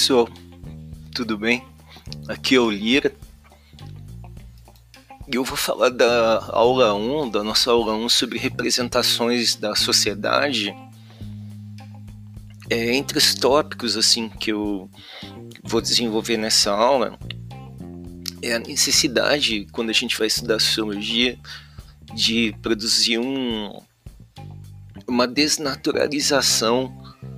pessoal, tudo bem? Aqui é o Lira e eu vou falar da nossa aula 1 sobre representações da sociedade. Entre os tópicos assim que eu vou desenvolver nessa aula é a necessidade, quando a gente vai estudar sociologia, de produzir uma desnaturalização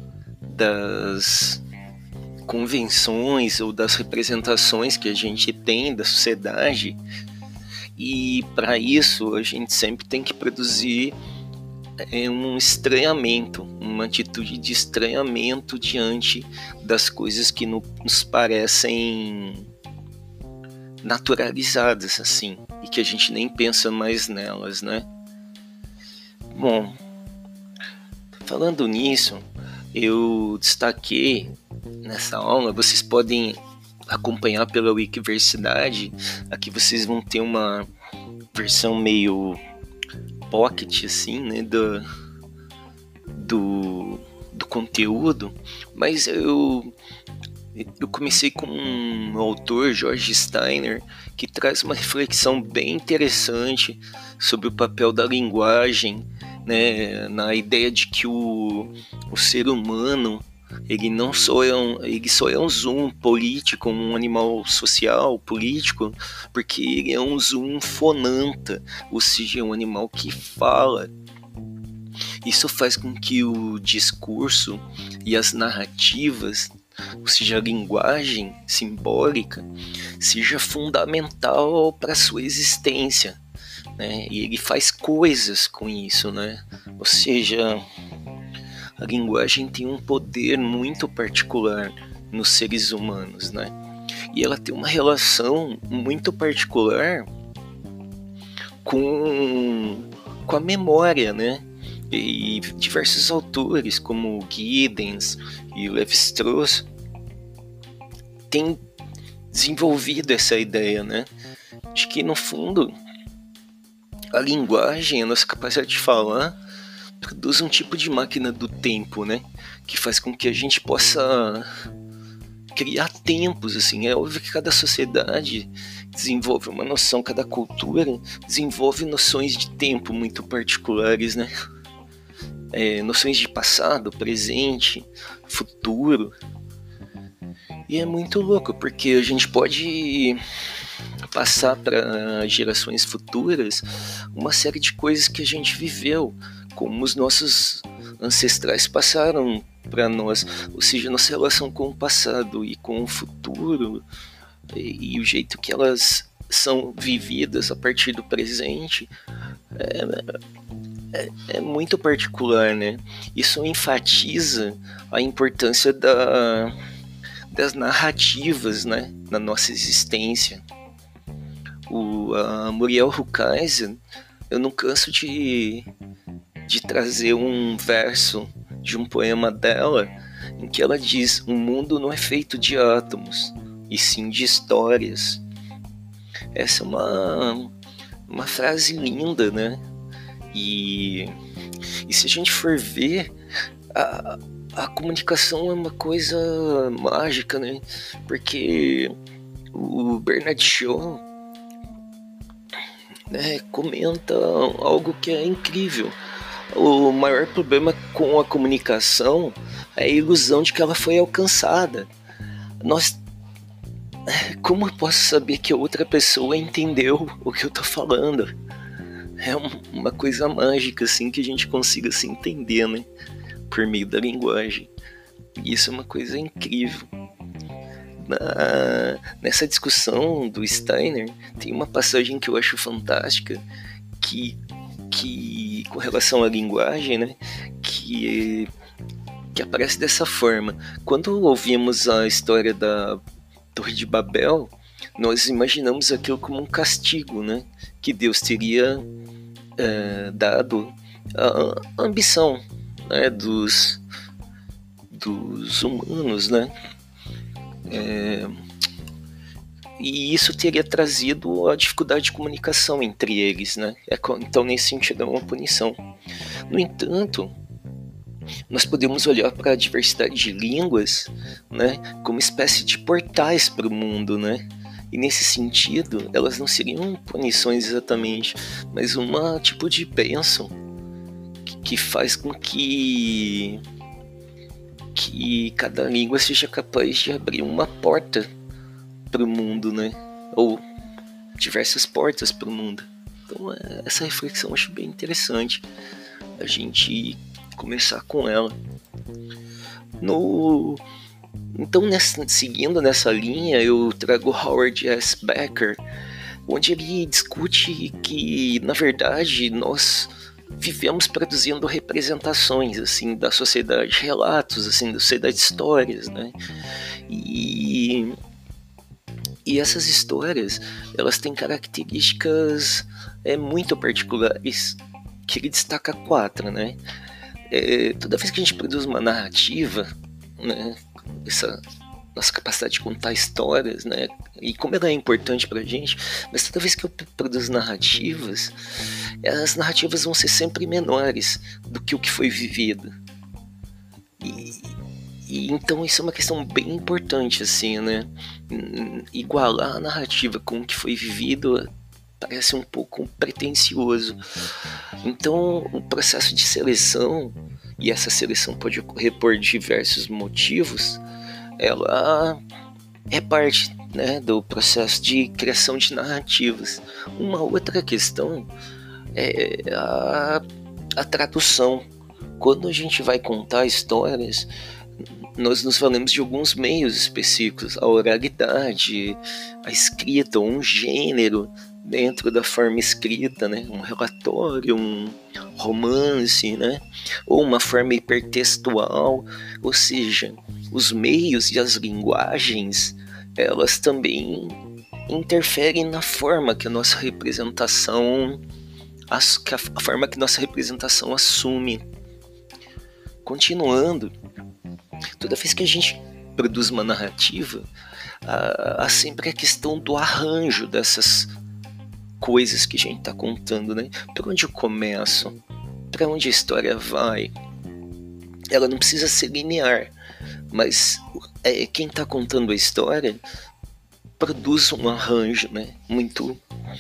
das convenções ou das representações que a gente tem da sociedade, e para isso a gente sempre tem que produzir um estranhamento, uma atitude de estranhamento diante das coisas que nos parecem naturalizadas assim, e que a gente nem pensa mais nelas, né? Bom, falando nisso, eu destaquei nessa aula, vocês podem acompanhar pela Wikiversidade. Aqui vocês vão ter uma versão meio pocket assim, né, do conteúdo, mas eu comecei com um autor, George Steiner, que traz uma reflexão bem interessante sobre o papel da linguagem, né, na ideia de que o ser humano ele só é um zoom político, um animal social, político, porque ele é um zoom fonanta, ou seja, é um animal que fala. Isso faz com que o discurso e as narrativas, ou seja, a linguagem simbólica, seja fundamental para a sua existência, né? E ele faz coisas com isso, né? Ou seja, a linguagem tem um poder muito particular nos seres humanos, né? E ela tem uma relação muito particular com a memória, né? E diversos autores, como Giddens e Levi-Strauss, têm desenvolvido essa ideia, né? De que, no fundo, a linguagem, a nossa capacidade de falar, produz um tipo de máquina do tempo, né? Que faz com que a gente possa criar tempos, assim. É óbvio que cada sociedade desenvolve uma noção, cada cultura desenvolve noções de tempo muito particulares, né? Noções de passado, presente, futuro. E é muito louco, porque a gente pode passar para gerações futuras uma série de coisas que a gente viveu, como os nossos ancestrais passaram para nós, ou seja, nossa relação com o passado e com o futuro, e o jeito que elas são vividas a partir do presente é muito particular, né? Isso enfatiza a importância das narrativas, né, na nossa existência. A Muriel Rukeyser, eu não canso de trazer um verso de um poema dela, em que ela diz: o mundo não é feito de átomos, e sim de histórias. Essa é uma frase linda, né? E se a gente for ver, a comunicação é uma coisa mágica, né? Porque o Bernard Shaw, né, comenta algo que é incrível. O maior problema com a comunicação é a ilusão de que ela foi alcançada. Como eu posso saber que a outra pessoa entendeu o que eu tô falando? É uma coisa mágica, assim, que a gente consiga se entender, né? Por meio da linguagem. E isso é uma coisa incrível. Nessa discussão do Steiner, tem uma passagem que eu acho fantástica, que com relação à linguagem, né, que aparece dessa forma. Quando ouvimos a história da Torre de Babel, nós imaginamos aquilo como um castigo, né, que Deus teria dado a ambição, né, dos humanos, né? E isso teria trazido a dificuldade de comunicação entre eles, né? Então, nesse sentido, é uma punição. No entanto, nós podemos olhar para a diversidade de línguas, né, como espécie de portais para o mundo, né? E nesse sentido, elas não seriam punições exatamente, mas um tipo de bênção que faz com que cada língua seja capaz de abrir uma porta para o mundo, né? Ou diversas portas para o mundo. Então essa reflexão eu acho bem interessante a gente começar com ela. Então, seguindo nessa linha, eu trago Howard S. Becker, onde ele discute que, na verdade, nós vivemos produzindo representações assim da sociedade, relatos assim da sociedade, histórias, né? E essas histórias, elas têm características muito particulares, que ele destaca 4, né? Toda vez que a gente produz uma narrativa, né, essa nossa capacidade de contar histórias, né, e como ela é importante pra gente, mas toda vez que eu produzo narrativas, as narrativas vão ser sempre menores do que o que foi vivido. E então isso é uma questão bem importante, assim, né? Igualar a narrativa com o que foi vivido parece um pouco pretensioso. Então, o processo de seleção, e essa seleção pode ocorrer por diversos motivos, ela é parte, né, do processo de criação de narrativas. Uma outra questão é a tradução. Quando a gente vai contar histórias, nós nos valemos de alguns meios específicos, a oralidade, a escrita, um gênero dentro da forma escrita, né? Um relatório, um romance, né? Ou uma forma hipertextual, ou seja, os meios e as linguagens, elas também interferem na forma que a nossa representação, a forma que nossa representação assume. Continuando, toda vez que a gente produz uma narrativa, há sempre a questão do arranjo dessas coisas que a gente está contando, né? Por onde eu começo? Para onde a história vai? Ela não precisa ser linear, mas quem está contando a história produz um arranjo, né? Muito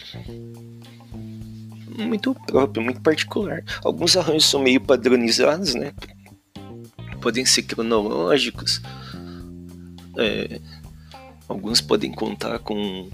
próprio, muito particular. Alguns arranjos são meio padronizados, né? Podem ser cronológicos, alguns podem contar com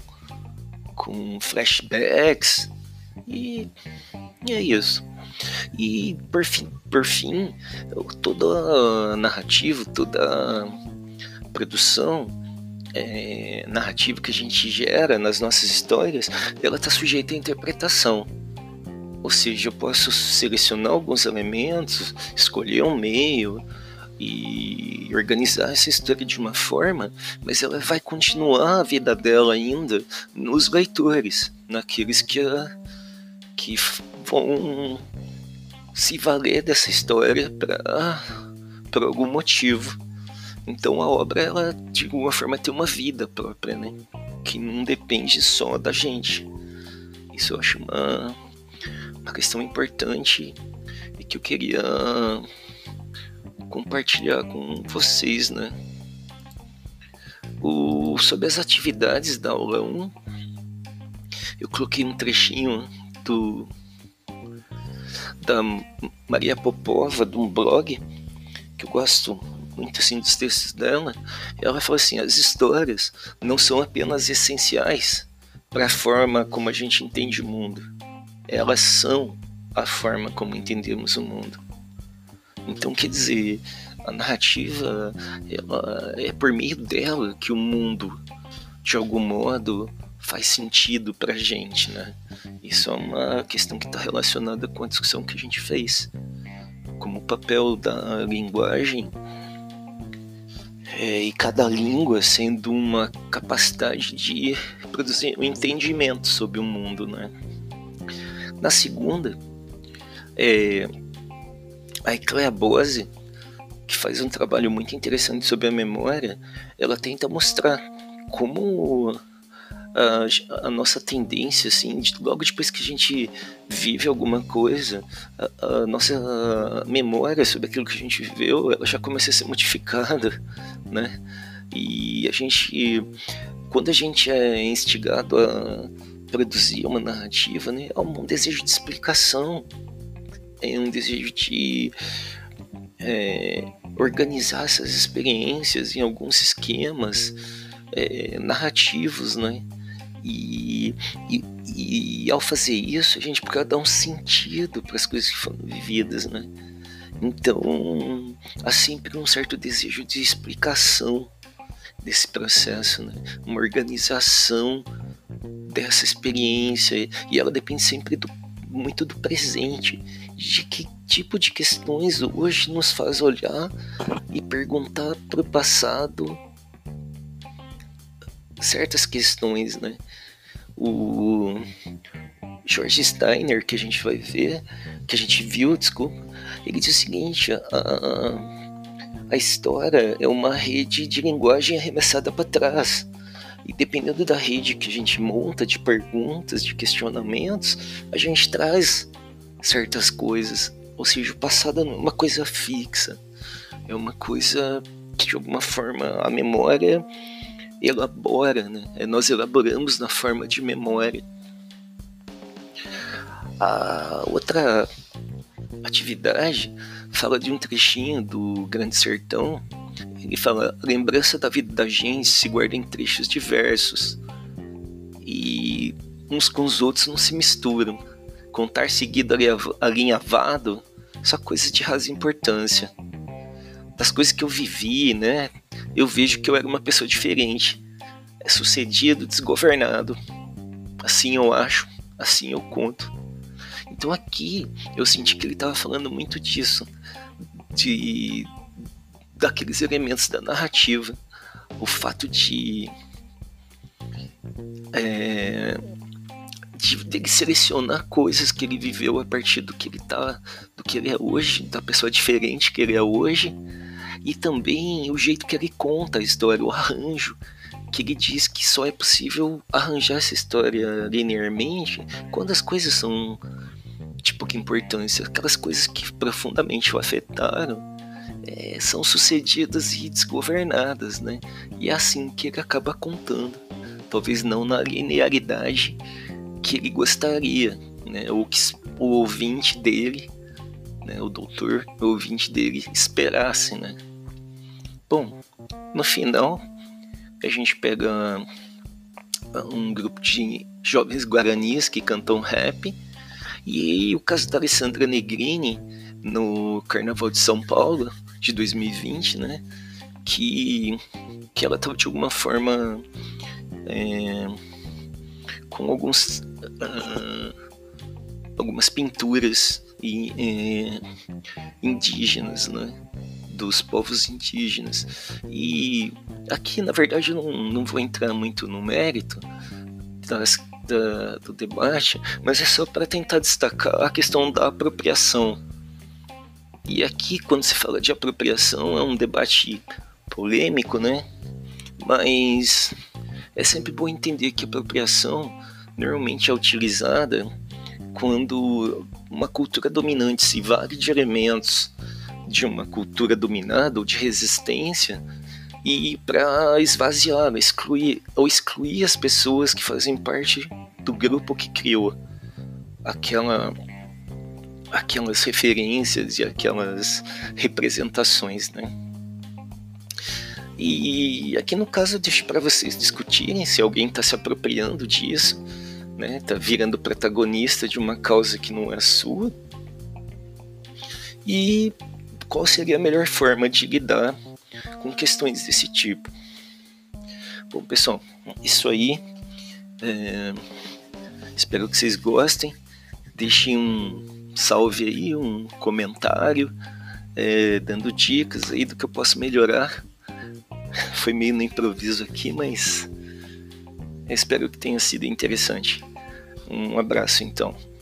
flashbacks, e é isso. E por fim, toda narrativa, toda produção narrativa que a gente gera nas nossas histórias, ela está sujeita à interpretação. Ou seja, eu posso selecionar alguns elementos, escolher um meio e organizar essa história de uma forma, mas ela vai continuar a vida dela ainda nos leitores, naqueles que vão se valer dessa história por algum motivo. Então a obra, ela de alguma forma tem uma vida própria, né? Que não depende só da gente. Isso eu acho uma questão importante e que eu queria compartilhar com vocês, né? Sobre as atividades da aula 1, eu coloquei um trechinho da Maria Popova, de um blog que eu gosto muito assim dos textos dela. Ela fala assim: as histórias não são apenas essenciais para a forma como a gente entende o mundo, elas são a forma como entendemos o mundo. Então, quer dizer, a narrativa, ela é por meio dela que o mundo, de algum modo, faz sentido pra gente, né? Isso é uma questão que está relacionada com a discussão que a gente fez, como o papel da linguagem e cada língua sendo uma capacidade de produzir um entendimento sobre o mundo, né? Na segunda, a Ecléa Bose, que faz um trabalho muito interessante sobre a memória, ela tenta mostrar como a nossa tendência, assim, logo depois que a gente vive alguma coisa, a nossa memória sobre aquilo que a gente viveu, ela já começa a ser modificada, né? E quando a gente é instigado a produzir uma narrativa, né, há um desejo de explicação, é um desejo de organizar essas experiências em alguns esquemas narrativos, né? E ao fazer isso, a gente procura dar um sentido para as coisas que foram vividas, né? Então, há sempre um certo desejo de explicação desse processo, né? Uma organização dessa experiência, e ela depende sempre muito do presente, de que tipo de questões hoje nos faz olhar e perguntar para o passado certas questões, né? O George Steiner, que a gente viu, ele diz o seguinte: a história é uma rede de linguagem arremessada para trás. E dependendo da rede que a gente monta de perguntas, de questionamentos, a gente traz certas coisas. Ou seja, o passado não é uma coisa fixa, é uma coisa que de alguma forma a memória elabora, né? Nós elaboramos na forma de memória. A outra atividade fala de um trechinho do Grande Sertão. Ele fala: a lembrança da vida da gente se guarda em trechos diversos e uns com os outros não se misturam. Contar seguido alinhavado só coisa de rasa importância. Das coisas que eu vivi, né, eu vejo que eu era uma pessoa diferente, sucedido, desgovernado. Assim eu acho, assim eu conto. Então aqui eu senti que ele estava falando muito disso, daqueles elementos da narrativa, o fato de ele selecionar coisas que ele viveu a partir do que ele é hoje, da pessoa diferente que ele é hoje, e também o jeito que ele conta a história, o arranjo, que ele diz que só é possível arranjar essa história linearmente quando as coisas são de pouca importância, aquelas coisas que profundamente o afetaram são sucedidas e desgovernadas, né? E é assim que ele acaba contando, talvez não na linearidade que ele gostaria, né? Ou que o ouvinte dele, né? O ouvinte dele esperasse, né? Bom, no final a gente pega um grupo de jovens guaranis que cantam rap, e o caso da Alessandra Negrini no Carnaval de São Paulo de 2020, né, que ela estava de alguma forma com algumas pinturas indígenas, né, dos povos indígenas. E aqui, na verdade, eu não vou entrar muito no mérito do debate, mas é só para tentar destacar a questão da apropriação. E aqui, quando se fala de apropriação, é um debate polêmico, né? Mas é sempre bom entender que a apropriação normalmente é utilizada quando uma cultura dominante se vale de elementos de uma cultura dominada ou de resistência, e para esvaziar, excluir as pessoas que fazem parte do grupo que criou aquelas referências e aquelas representações, né? E aqui no caso eu deixo para vocês discutirem se alguém está se apropriando disso, né? Tá virando protagonista de uma causa que não é sua, e qual seria a melhor forma de lidar com questões desse tipo. Bom, pessoal, isso aí. Espero que vocês gostem. Deixem um salve aí, um comentário, dando dicas aí do que eu posso melhorar. Foi meio no improviso aqui, mas espero que tenha sido interessante. Um abraço então.